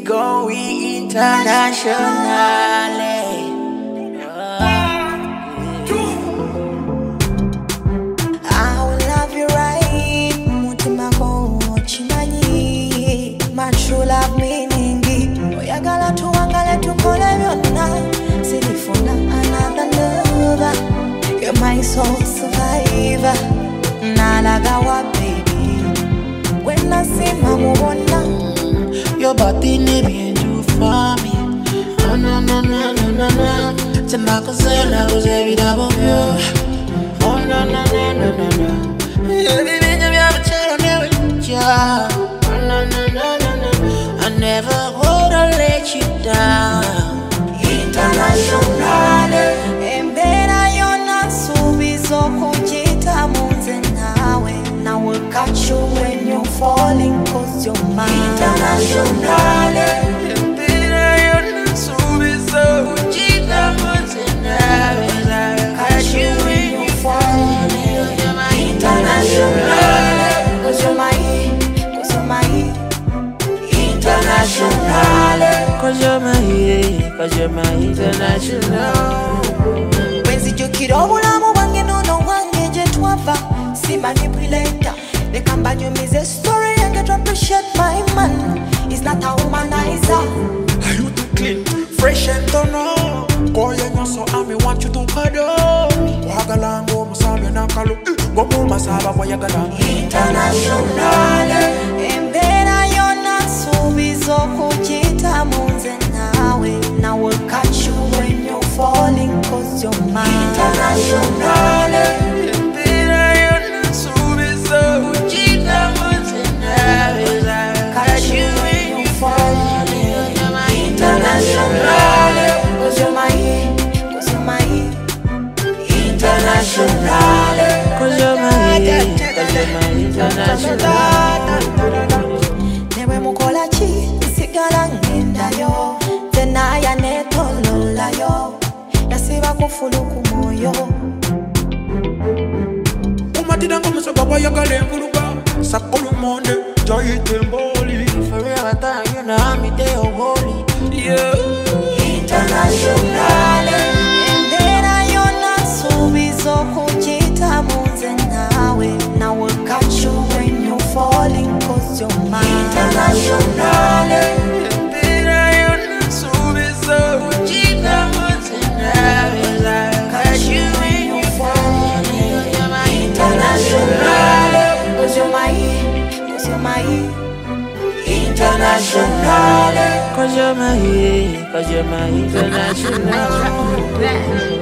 go international. I will love you right. Mutima ko chimanyi. My true love meaning. Oyagala tuwangale tukole byonna. Silifuna another lover. You're my soul survivor. Nalagawa baby. When I see mamubona. Your body need me to for me. Oh no no no no no no. Tembakazela uzebida bobyo. Oh no no no no no no. Everything you ever tell never ja. Oh no no no no no. I never would let you down. International. Embera yona subizo kujita munze nawe. Now we'll catch you when you're falling, 'cause you're mine. International. Embera yona subizo kujita munze nawe. Catch you when you're falling. International. 'Cause you're mine. 'Cause you're mine. International. 'Cause you're my international. Wenzijukira obulamu bwange nono wange gye twava. Si manipulator. They can banyumize story and get to appreciate my man. He's not a womanizer. Are you too clean, fresh and turn up? Koye nyoso ami want you to cuddle. Wagala ngo musambe nakalo. Gomu masaba wayagala. International. Embera yona subizo kujita munze nawe. Now we'll catch you when you're falling, 'cause you're mine. International. Embera yona subizo kujita munze nawe. Catch you when you're falling. International. 'Cause you're mine. 'Cause you're mine. International. 'Cause you're my international. Newe mukola chi sigala ngendayo. Tenaya netololayo. Yasiba kufulu kumoyo. Umatida ngomusoga wayagala enguluga. Sakulu monde joy temboli. Forever time you know me they holy. Yeah. International. Embera yona subizo kujita munze nawe. Now we'll catch you when you're falling, 'cause you're mine. International. Embera yona subizo kujita munze nawe. Catch you when you're falling. International. 'Cause you're mine. 'Cause you're mine. International. 'Cause you're my international.